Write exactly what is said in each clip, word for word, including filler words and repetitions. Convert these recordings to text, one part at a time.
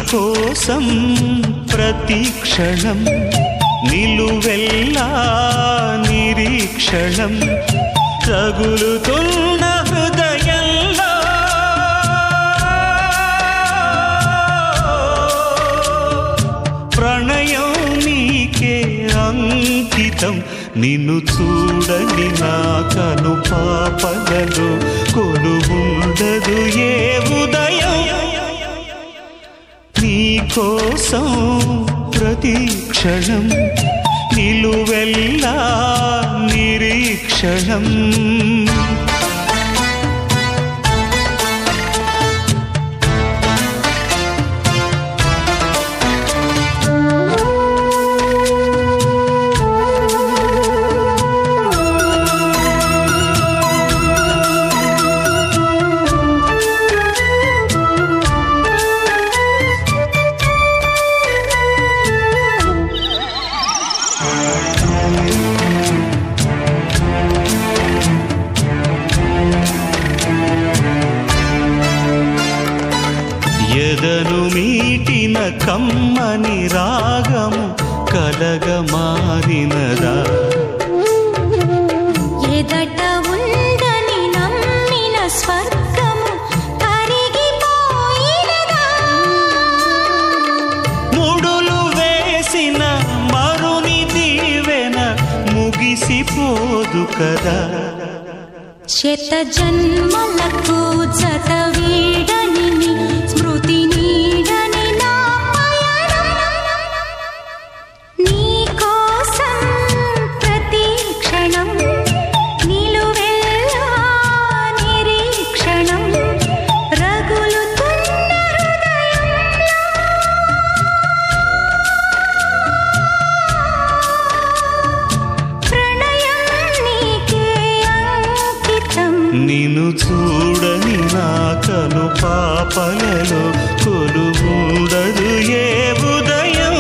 కోసం ప్రతి క్షణం నిలువెల్లా నిరీక్షణం తగులుతున్న హృదయంలో ప్రణయం నీకే అంకితం నిన్ను చూడని నా కను పాపలలో కొలువుండదు ఏ ఉదయం నీ కోసం ప్రతి క్షణం నిలువెల్లా నిరీక్షణం ఎదను మీటిన కమ్మని రాగము కలగ మారినదా ఎదట ఉందని నమ్మిన స్వర్గము కరిగిపోయినదా ముడులు వేసిన మరుని దీవెన ముగిసిపోదు కదా శత జన్మలకు జత వీడని స్మృతి నీడని నా పయనం నీ కోసం ప్రతి క్షణం నిలువెల్లా నిరీక్షణం రగులుతున్న హృదయంలో ప్రణయం నీకే అంకితం నిన్ను చూడని నా కను పాపలలో కొలువుండదు ఏ ఉదయం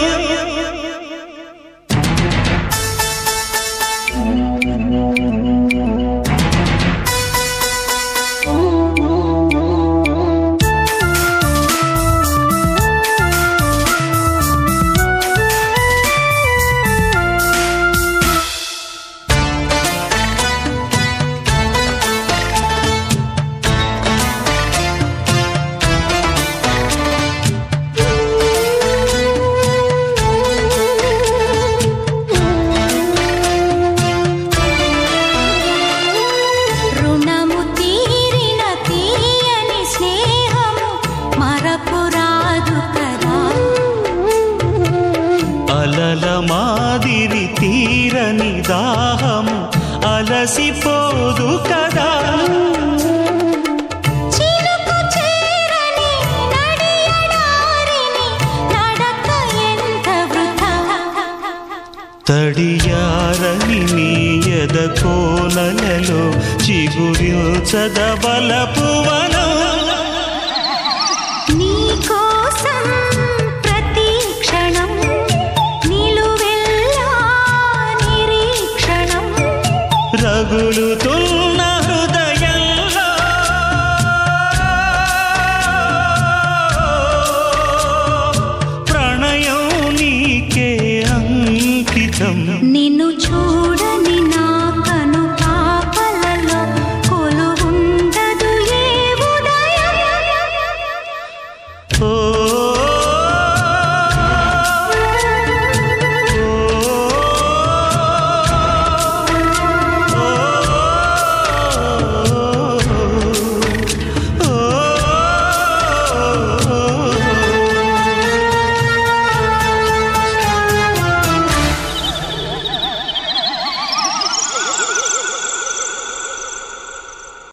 రుణము తీరిన తీయని స్నేహము మరపురాదు కదా అలల మాదిరి తీరని దాహము అలసిపోదు కదా చిలుకు చేరని నడియడారిని నడక ఎంత వృథా తడియారని నీ ఎద కోనలలో చిగురించదవలపువనం నీ కోసం ప్రతి క్షణం నిలువెల్లా నిరీక్షణం రగులుతున్న